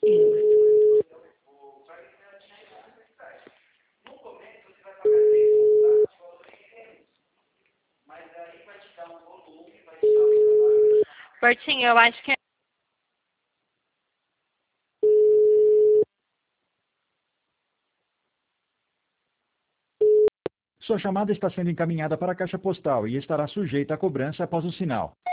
Bertinho, eu acho que Sua chamada está sendo encaminhada para a caixa postal e estará sujeita a cobrança após o sinal.